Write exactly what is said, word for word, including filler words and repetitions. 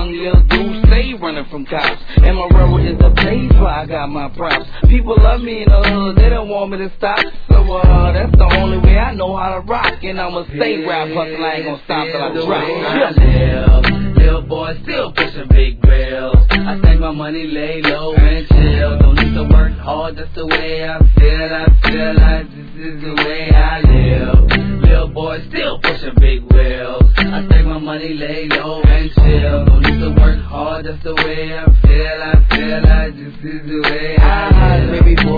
young little dude stay running from cops. And my rubber is the place where I got my props. People love me in the hood, they don't want me to stop. So uh, that's the only way I know how to rock. And I'ma stay rap hustle, I ain't gonna stop till I drop. I live, little boy still pushing big bills. I take my money, lay low and chill. Don't need to work hard, that's the way I feel. I feel like this is the way I live. Little boy still pushing big wheels. I take my money, lay low and chill. Don't need to work hard, that's the way I feel. I feel like this is the way I live. Baby boy.